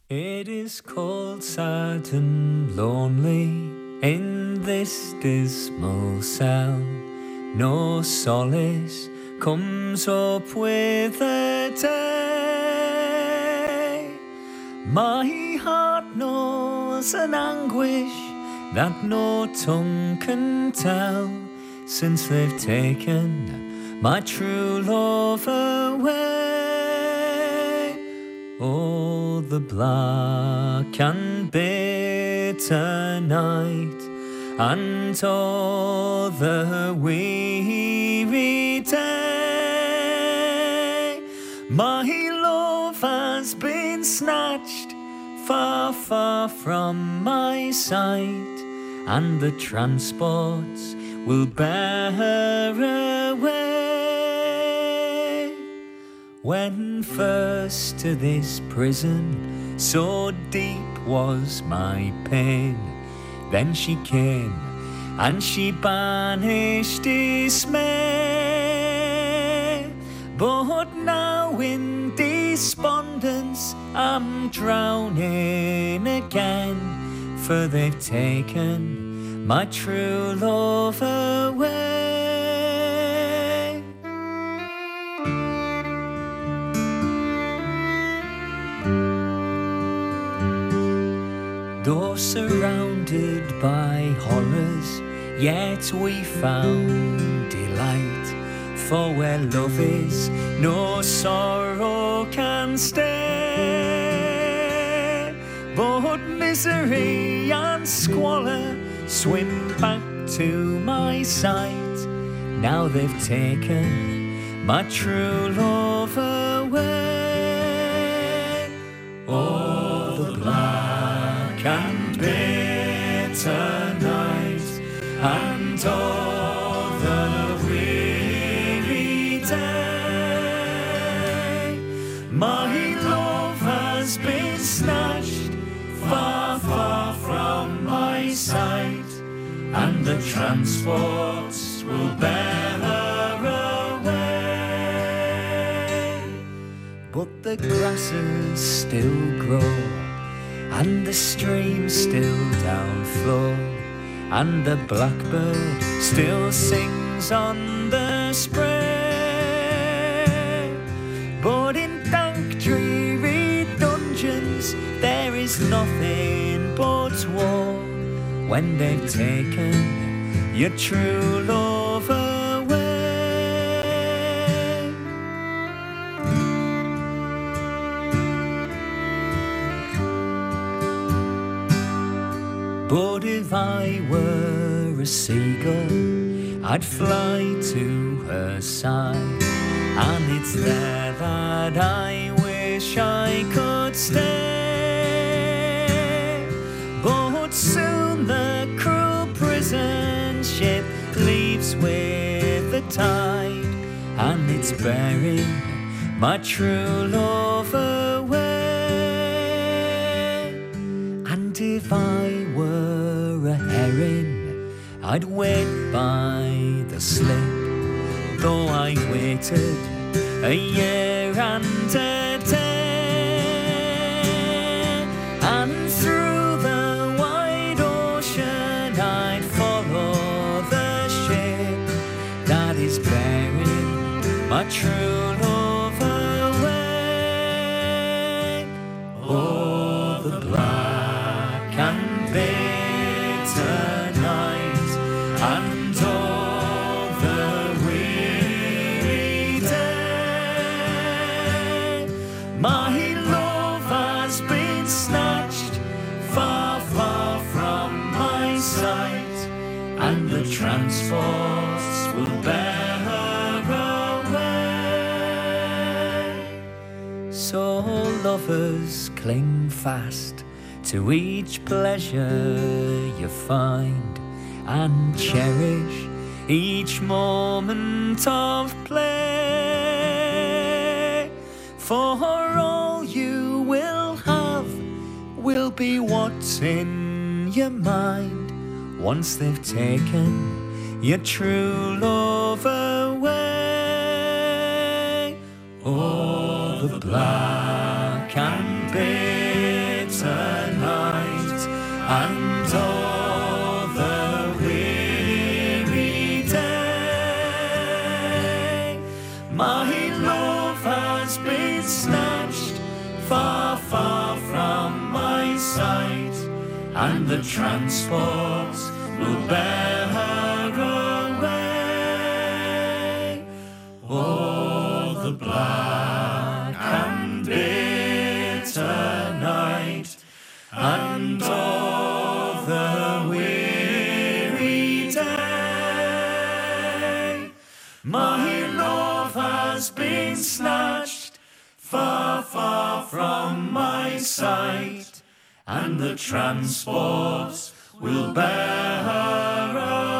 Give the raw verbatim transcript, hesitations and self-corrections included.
It is cold, sad and lonely in this dismal cell. No solace comes up with the day. My heart knows an anguish that no tongue can tell, since they've taken my true love away. Oh, the black and bitter night, and all the weary day. My love has been snatched far, far from my sight, and the transports will bear her away. When first to this prison so deep was my pain, then she came and she banished dismay. But now in despondence I'm drowning again, for they've taken my true love away. Though surrounded by horrors, yet we found delight, for where love is, no sorrow can stay. But misery and squalor swim back to my sight, now they've taken my true love away. Oh, the black and bitter night, and all the weary day. My love has been snatched far, far from my sight, and the transports will bear her away. But the grasses still grow, and the streams still downflow, and the blackbird still sings on the spray. But in dank, dreary dungeons there is nothing but war, when they've taken your true love away. But if I were a seagull, I'd fly to her side, and it's there that I wish I could stay. But soon the cruel prison ship leaves with the tide, and it's bearing my true love away. And if I were a herring, I'd wait by the slip, though I waited a year and a day. And through the wide ocean I'd follow the ship that is bearing my true love away. Oh, the black and bitter night, and all the weary day. My love has been snatched far, far from my sight, and the transports will bear her away. So lovers cling fast to each pleasure you find, and cherish each moment of play. For all you will have will be what's in your mind, once they've taken your true love away. Oh, the black and bitter far, far from my sight, and the transports will bear her away. Oh, the black and bitter night, and oh, the weary day. My love has been snatched far, far from my sight, and the transports will bear her away.